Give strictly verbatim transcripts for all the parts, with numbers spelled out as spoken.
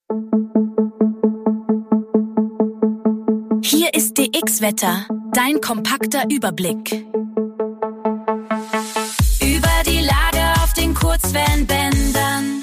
Hier ist D X-Wetter, dein kompakter Überblick. Über die Lage auf den Kurzwellenbändern.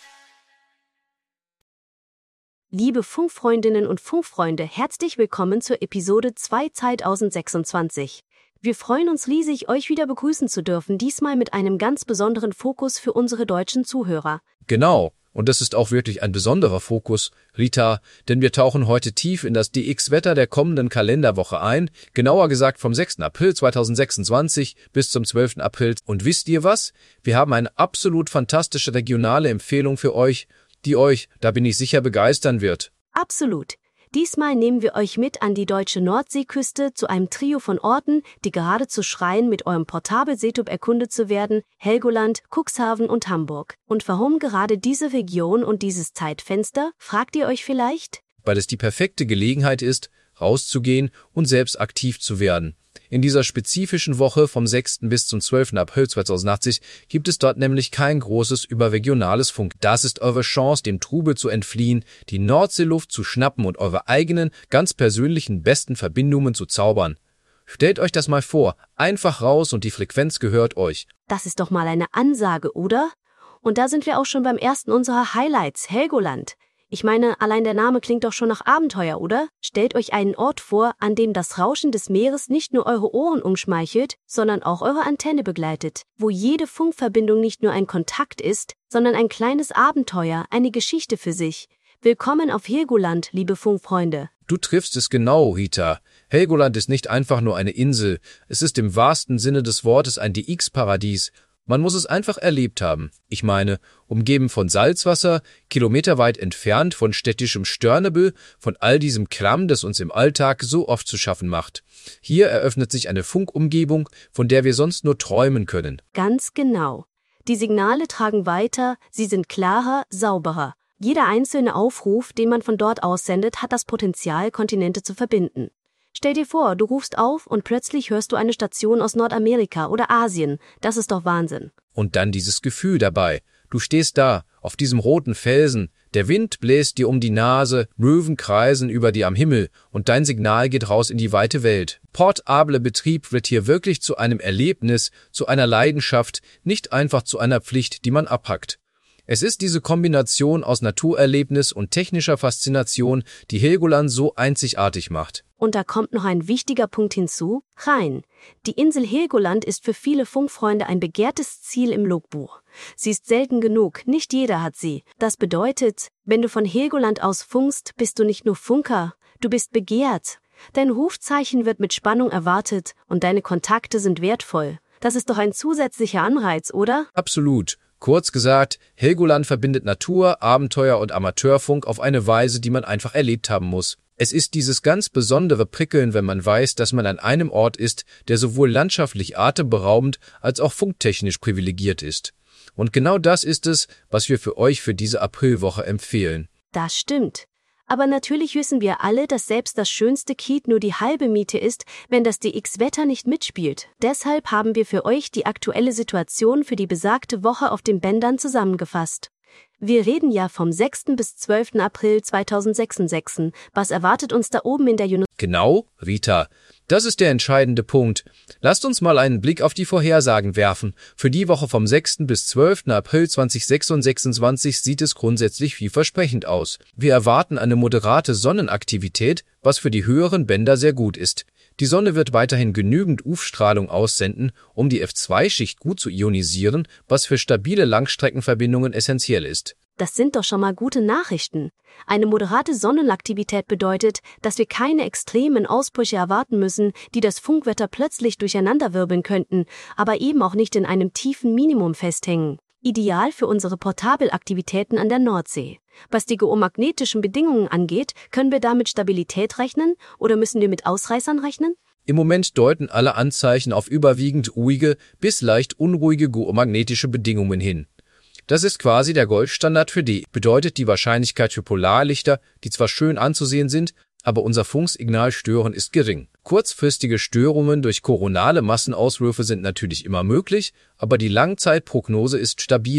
Liebe Funkfreundinnen und Funkfreunde, herzlich willkommen zur Episode zwei zweitausendsechsundzwanzig. Wir freuen uns riesig, euch wieder begrüßen zu dürfen, diesmal mit einem ganz besonderen Fokus für unsere deutschen Zuhörer. Genau, und das ist auch wirklich ein besonderer Fokus, Rita, denn wir tauchen heute tief in das D X-Wetter der kommenden Kalenderwoche ein, genauer gesagt vom sechsten April zweitausendsechsundzwanzig bis zum zwölften April. Und wisst ihr was? Wir haben eine absolut fantastische regionale Empfehlung für euch, die euch, da bin ich sicher, begeistern wird. Absolut. Diesmal nehmen wir euch mit an die deutsche Nordseeküste zu einem Trio von Orten, die geradezu schreien, mit eurem Portabel-Seetub erkundet zu werden: Helgoland, Cuxhaven und Hamburg. Und warum gerade diese Region und dieses Zeitfenster, fragt ihr euch vielleicht? Weil es die perfekte Gelegenheit ist, rauszugehen und selbst aktiv zu werden. In dieser spezifischen Woche vom sechsten bis zum zwölften April zweitausendachtzig gibt es dort nämlich kein großes überregionales Funk. Das ist eure Chance, dem Trubel zu entfliehen, die Nordseeluft zu schnappen und eure eigenen, ganz persönlichen besten Verbindungen zu zaubern. Stellt euch das mal vor, einfach raus und die Frequenz gehört euch. Das ist doch mal eine Ansage, oder? Und da sind wir auch schon beim ersten unserer Highlights, Helgoland. Ich meine, allein der Name klingt doch schon nach Abenteuer, oder? Stellt euch einen Ort vor, an dem das Rauschen des Meeres nicht nur eure Ohren umschmeichelt, sondern auch eure Antenne begleitet. Wo jede Funkverbindung nicht nur ein Kontakt ist, sondern ein kleines Abenteuer, eine Geschichte für sich. Willkommen auf Helgoland, liebe Funkfreunde. Du triffst es genau, Rita. Helgoland ist nicht einfach nur eine Insel. Es ist im wahrsten Sinne des Wortes ein D X-Paradies. Man muss es einfach erlebt haben. Ich meine, umgeben von Salzwasser, kilometerweit entfernt von städtischem Störnebel, von all diesem Kram, das uns im Alltag so oft zu schaffen macht. Hier eröffnet sich eine Funkumgebung, von der wir sonst nur träumen können. Ganz genau. Die Signale tragen weiter, sie sind klarer, sauberer. Jeder einzelne Aufruf, den man von dort aussendet, hat das Potenzial, Kontinente zu verbinden. Stell dir vor, du rufst auf und plötzlich hörst du eine Station aus Nordamerika oder Asien. Das ist doch Wahnsinn. Und dann dieses Gefühl dabei. Du stehst da, auf diesem roten Felsen, der Wind bläst dir um die Nase, Möwen kreisen über dir am Himmel und dein Signal geht raus in die weite Welt. Portable Betrieb wird hier wirklich zu einem Erlebnis, zu einer Leidenschaft, nicht einfach zu einer Pflicht, die man abhackt. Es ist diese Kombination aus Naturerlebnis und technischer Faszination, die Helgoland so einzigartig macht. Und da kommt noch ein wichtiger Punkt hinzu: Rhein. Die Insel Helgoland ist für viele Funkfreunde ein begehrtes Ziel im Logbuch. Sie ist selten genug, nicht jeder hat sie. Das bedeutet, wenn du von Helgoland aus funkst, bist du nicht nur Funker, du bist begehrt. Dein Rufzeichen wird mit Spannung erwartet und deine Kontakte sind wertvoll. Das ist doch ein zusätzlicher Anreiz, oder? Absolut. Kurz gesagt, Helgoland verbindet Natur, Abenteuer und Amateurfunk auf eine Weise, die man einfach erlebt haben muss. Es ist dieses ganz besondere Prickeln, wenn man weiß, dass man an einem Ort ist, der sowohl landschaftlich atemberaubend als auch funktechnisch privilegiert ist. Und genau das ist es, was wir für euch für diese Aprilwoche empfehlen. Das stimmt. Aber natürlich wissen wir alle, dass selbst das schönste Kiet nur die halbe Miete ist, wenn das D X-Wetter nicht mitspielt. Deshalb haben wir für euch die aktuelle Situation für die besagte Woche auf den Bändern zusammengefasst. Wir reden ja vom sechsten bis zwölften April zweitausendsechsundsechzig. Was erwartet uns da oben in der Juno? Genau, Rita. Das ist der entscheidende Punkt. Lasst uns mal einen Blick auf die Vorhersagen werfen. Für die Woche vom sechsten bis zwölften April zweitausendsechsundzwanzig sieht es grundsätzlich vielversprechend aus. Wir erwarten eine moderate Sonnenaktivität, was für die höheren Bänder sehr gut ist. Die Sonne wird weiterhin genügend U V-Strahlung aussenden, um die F zwei Schicht gut zu ionisieren, was für stabile Langstreckenverbindungen essentiell ist. Das sind doch schon mal gute Nachrichten. Eine moderate Sonnenaktivität bedeutet, dass wir keine extremen Ausbrüche erwarten müssen, die das Funkwetter plötzlich durcheinanderwirbeln könnten, aber eben auch nicht in einem tiefen Minimum festhängen. Ideal für unsere Portabelaktivitäten an der Nordsee. Was die geomagnetischen Bedingungen angeht, können wir da mit Stabilität rechnen oder müssen wir mit Ausreißern rechnen? Im Moment deuten alle Anzeichen auf überwiegend ruhige bis leicht unruhige geomagnetische Bedingungen hin. Das ist quasi der Goldstandard für D. Bedeutet die Wahrscheinlichkeit für Polarlichter, die zwar schön anzusehen sind, aber unser Funksignal stören, ist gering. Kurzfristige Störungen durch koronale Massenauswürfe sind natürlich immer möglich, aber die Langzeitprognose ist stabil.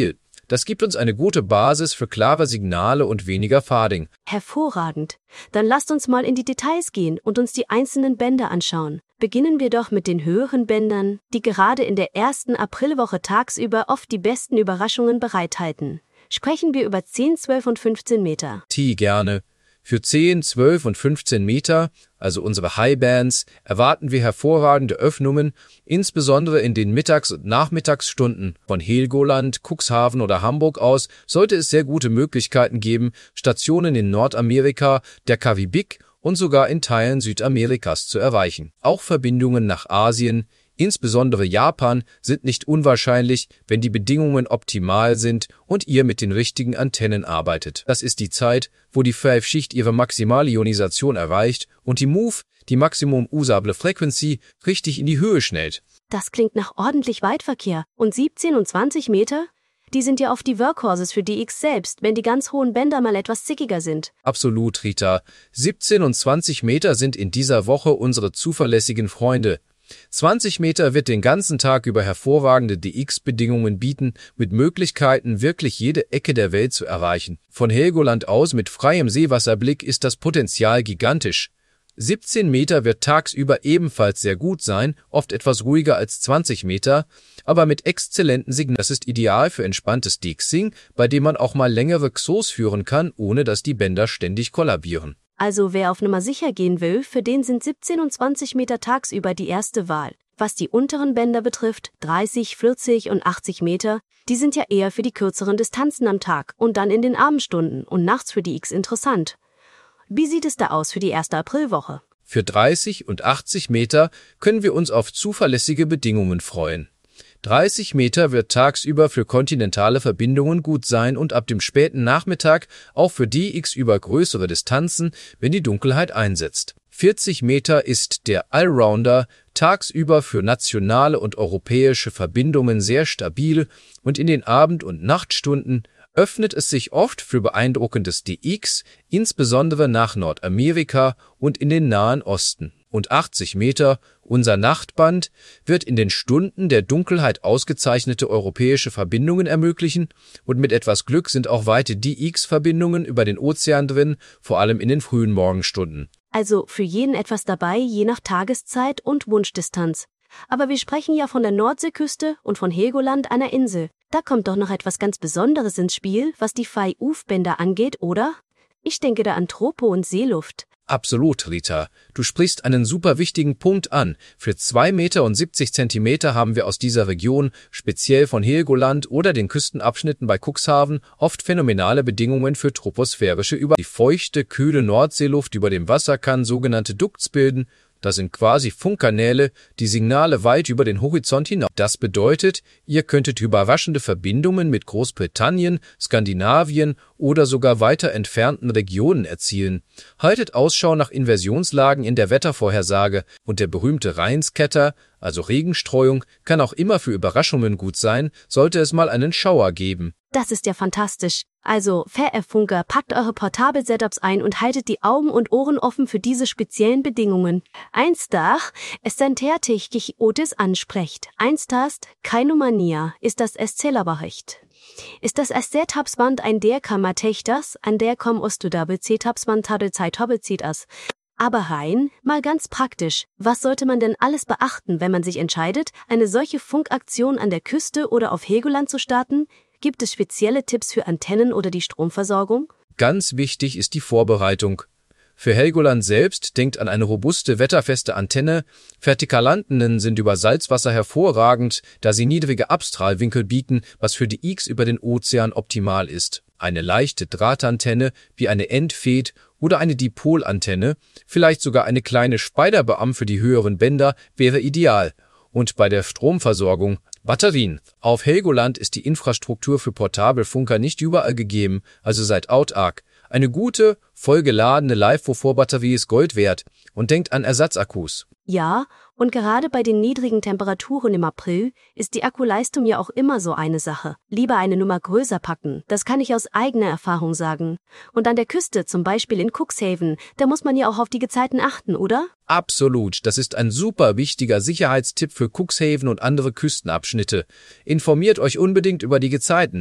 Das gibt uns eine gute Basis für klare Signale und weniger Fading. Hervorragend. Dann lasst uns mal in die Details gehen und uns die einzelnen Bänder anschauen. Beginnen wir doch mit den höheren Bändern, die gerade in der ersten Aprilwoche tagsüber oft die besten Überraschungen bereithalten. Sprechen wir über zehn, zwölf und fünfzehn Meter. T gerne. Für zehn, zwölf und fünfzehn Meter, also unsere Highbands, erwarten wir hervorragende Öffnungen, insbesondere in den Mittags- und Nachmittagsstunden. Von Helgoland, Cuxhaven oder Hamburg aus sollte es sehr gute Möglichkeiten geben, Stationen in Nordamerika, der Karibik und sogar in Teilen Südamerikas zu erreichen. Auch Verbindungen nach Asien, insbesondere Japan, sind nicht unwahrscheinlich, wenn die Bedingungen optimal sind und ihr mit den richtigen Antennen arbeitet. Das ist die Zeit, wo die Five-Schicht ihre maximale Ionisation erreicht und die Move, die Maximum Usable Frequency, richtig in die Höhe schnellt. Das klingt nach ordentlich Weitverkehr. Und siebzehn und zwanzig Meter? Die sind ja oft die Workhorses für D X selbst, wenn die ganz hohen Bänder mal etwas zickiger sind. Absolut, Rita. siebzehn und zwanzig Meter sind in dieser Woche unsere zuverlässigen Freunde. zwanzig Meter wird den ganzen Tag über hervorragende D X-Bedingungen bieten, mit Möglichkeiten, wirklich jede Ecke der Welt zu erreichen. Von Helgoland aus mit freiem Seewasserblick ist das Potenzial gigantisch. siebzehn Meter wird tagsüber ebenfalls sehr gut sein, oft etwas ruhiger als zwanzig Meter, aber mit exzellenten Signalen. Das ist ideal für entspanntes Dixing, bei dem man auch mal längere X O S führen kann, ohne dass die Bänder ständig kollabieren. Also wer auf Nummer sicher gehen will, für den sind siebzehn und zwanzig Meter tagsüber die erste Wahl. Was die unteren Bänder betrifft, dreißig, vierzig und achtzig Meter, die sind ja eher für die kürzeren Distanzen am Tag und dann in den Abendstunden und nachts für die X interessant. Wie sieht es da aus für die erste Aprilwoche? Für dreißig und achtzig Meter können wir uns auf zuverlässige Bedingungen freuen. dreißig Meter wird tagsüber für kontinentale Verbindungen gut sein und ab dem späten Nachmittag auch für D X über größere Distanzen, wenn die Dunkelheit einsetzt. vierzig Meter ist der Allrounder, tagsüber für nationale und europäische Verbindungen sehr stabil und in den Abend- und Nachtstunden öffnet es sich oft für beeindruckendes D X, insbesondere nach Nordamerika und in den Nahen Osten. Und achtzig Meter, unser Nachtband, wird in den Stunden der Dunkelheit ausgezeichnete europäische Verbindungen ermöglichen und mit etwas Glück sind auch weite D X-Verbindungen über den Ozean drin, vor allem in den frühen Morgenstunden. Also für jeden etwas dabei, je nach Tageszeit und Wunschdistanz. Aber wir sprechen ja von der Nordseeküste und von Helgoland, einer Insel. Da kommt doch noch etwas ganz Besonderes ins Spiel, was die Five-Bänder angeht, oder? Ich denke da an Tropo und Seeluft. Absolut, Rita. Du sprichst einen super wichtigen Punkt an. Für zwei Meter und siebzig Zentimeter haben wir aus dieser Region, speziell von Helgoland oder den Küstenabschnitten bei Cuxhaven, oft phänomenale Bedingungen für troposphärische Über. Die feuchte, kühle Nordseeluft über dem Wasser kann sogenannte Ducts bilden. Das sind quasi Funkkanäle, die Signale weit über den Horizont hinaus. Das bedeutet, ihr könntet überraschende Verbindungen mit Großbritannien, Skandinavien oder sogar weiter entfernten Regionen erzielen. Haltet Ausschau nach Inversionslagen in der Wettervorhersage und der berühmte Rheinscatter, also Regenstreuung, kann auch immer für Überraschungen gut sein, sollte es mal einen Schauer geben. Das ist ja fantastisch. Also, Fair F Funker, packt eure Portabel-Setups ein und haltet die Augen und Ohren offen für diese speziellen Bedingungen. Einstach, es sentertig Otis ansprecht. Einstast, keine Mania, ist das es Zellerberecht. Ist das es der Tapsband ein der Kammertechters, an der komm ostudabel C Tapsband tadel Zeit hobbel zieht as. Aber rein, mal ganz praktisch, was sollte man denn alles beachten, wenn man sich entscheidet, eine solche Funkaktion an der Küste oder auf Helgoland zu starten? Gibt es spezielle Tipps für Antennen oder die Stromversorgung? Ganz wichtig ist die Vorbereitung. Für Helgoland selbst denkt an eine robuste, wetterfeste Antenne. Vertikalantennen sind über Salzwasser hervorragend, da sie niedrige Abstrahlwinkel bieten, was für die X über den Ozean optimal ist. Eine leichte Drahtantenne wie eine Endfed oder eine Dipolantenne, vielleicht sogar eine kleine Spider-Beam für die höheren Bänder, wäre ideal. Und bei der Stromversorgung Batterien. Auf Helgoland ist die Infrastruktur für Portabelfunker nicht überall gegeben, also seid autark. Eine gute, vollgeladene Live-Wovor-Batterie ist Gold wert und denkt an Ersatzakkus. Ja, und gerade bei den niedrigen Temperaturen im April ist die Akkuleistung ja auch immer so eine Sache. Lieber eine Nummer größer packen, das kann ich aus eigener Erfahrung sagen. Und an der Küste, zum Beispiel in Cuxhaven, da muss man ja auch auf die Gezeiten achten, oder? Absolut, das ist ein super wichtiger Sicherheitstipp für Cuxhaven und andere Küstenabschnitte. Informiert euch unbedingt über die Gezeiten.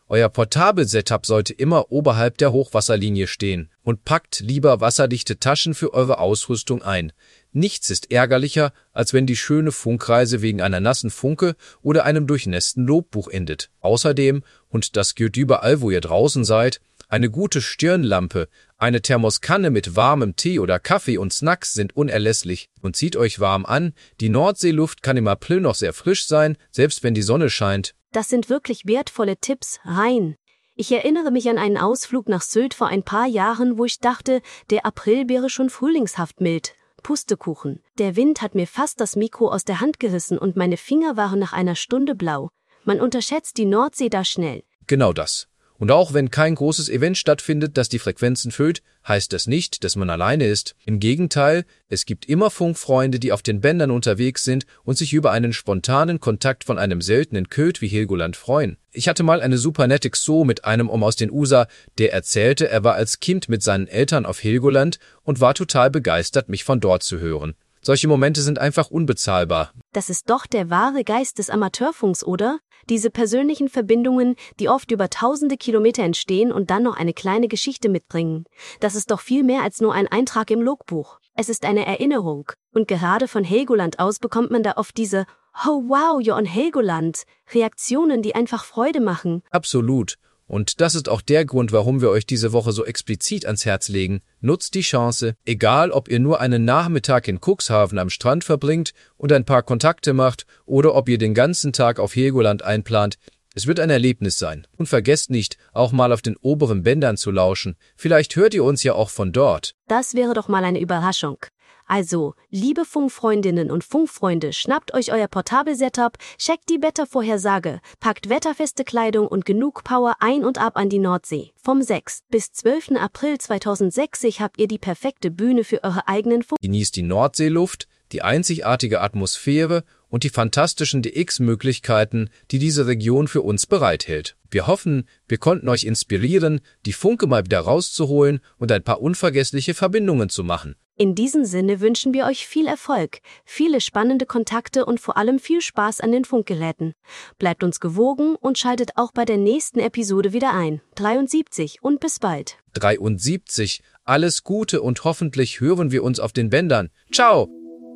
Euer Portabel-Setup sollte immer oberhalb der Hochwasserlinie stehen und packt lieber wasserdichte Taschen für eure Ausrüstung ein. Nichts ist ärgerlicher, als wenn die schöne Funkreise wegen einer nassen Funke oder einem durchnässten Logbuch endet. Außerdem, und das gilt überall, wo ihr draußen seid, eine gute Stirnlampe, eine Thermoskanne mit warmem Tee oder Kaffee und Snacks sind unerlässlich und zieht euch warm an. Die Nordseeluft kann im April noch sehr frisch sein, selbst wenn die Sonne scheint. Das sind wirklich wertvolle Tipps, Rein. Ich erinnere mich an einen Ausflug nach Sylt vor ein paar Jahren, wo ich dachte, der April wäre schon frühlingshaft mild. Pustekuchen. Der Wind hat mir fast das Mikro aus der Hand gerissen und meine Finger waren nach einer Stunde blau. Man unterschätzt die Nordsee da schnell. Genau das. Und auch wenn kein großes Event stattfindet, das die Frequenzen füllt, heißt das nicht, dass man alleine ist. Im Gegenteil, es gibt immer Funkfreunde, die auf den Bändern unterwegs sind und sich über einen spontanen Kontakt von einem seltenen Köt wie Helgoland freuen. Ich hatte mal eine super nette Xo mit einem Om aus den U S A, der erzählte, er war als Kind mit seinen Eltern auf Helgoland und war total begeistert, mich von dort zu hören. Solche Momente sind einfach unbezahlbar. Das ist doch der wahre Geist des Amateurfunks, oder? Diese persönlichen Verbindungen, die oft über tausende Kilometer entstehen und dann noch eine kleine Geschichte mitbringen. Das ist doch viel mehr als nur ein Eintrag im Logbuch. Es ist eine Erinnerung. Und gerade von Helgoland aus bekommt man da oft diese "Oh wow, you're on Helgoland" Reaktionen, die einfach Freude machen. Absolut. Und das ist auch der Grund, warum wir euch diese Woche so explizit ans Herz legen. Nutzt die Chance, egal ob ihr nur einen Nachmittag in Cuxhaven am Strand verbringt und ein paar Kontakte macht oder ob ihr den ganzen Tag auf Helgoland einplant. Es wird ein Erlebnis sein. Und vergesst nicht, auch mal auf den oberen Bändern zu lauschen. Vielleicht hört ihr uns ja auch von dort. Das wäre doch mal eine Überraschung. Also, liebe Funkfreundinnen und Funkfreunde, schnappt euch euer Portabel-Setup, checkt die Wettervorhersage, packt wetterfeste Kleidung und genug Power ein und ab an die Nordsee. Vom sechsten bis zwölften April zweitausendsechzig habt ihr die perfekte Bühne für eure eigenen Funk. Genießt die Nordseeluft, die einzigartige Atmosphäre und die fantastischen D X-Möglichkeiten, die diese Region für uns bereithält. Wir hoffen, wir konnten euch inspirieren, die Funke mal wieder rauszuholen und ein paar unvergessliche Verbindungen zu machen. In diesem Sinne wünschen wir euch viel Erfolg, viele spannende Kontakte und vor allem viel Spaß an den Funkgeräten. Bleibt uns gewogen und schaltet auch bei der nächsten Episode wieder ein. dreiundsiebzig und bis bald. dreiundsiebzig. Alles Gute und hoffentlich hören wir uns auf den Bändern. Ciao!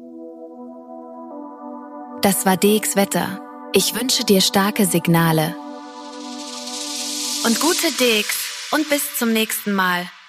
Das war D X Wetter. Ich wünsche dir starke Signale. Und gute D X und bis zum nächsten Mal.